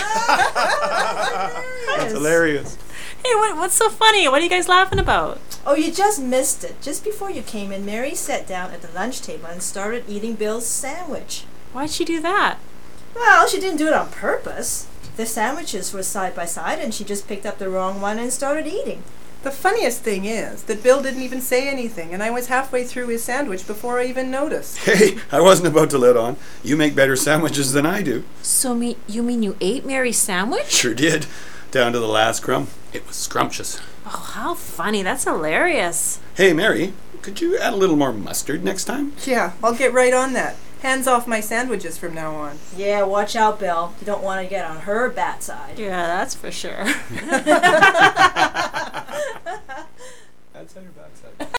That's hilarious. Hey, what's so funny? What are you guys laughing about? Oh, you just missed it. Just before you came in, Mary sat down at the lunch table and started eating Bill's sandwich. Why'd she do that? Well, she didn't do it on purpose. The sandwiches were side by side and she just picked up the wrong one and started eating. The funniest thing is that Bill didn't even say anything, and I was halfway through his sandwich before I even noticed. Hey, I wasn't about to let on. You make better sandwiches than I do. So you mean you ate Mary's sandwich? Sure did. Down to the last crumb. It was scrumptious. Oh, how funny. That's hilarious. Hey, Mary, could you add a little more mustard next time? Yeah, I'll get right on that. Hands off my sandwiches from now on. Yeah, watch out, Bill. You don't want to get on her bad side. Yeah, that's for sure. That's on your backside.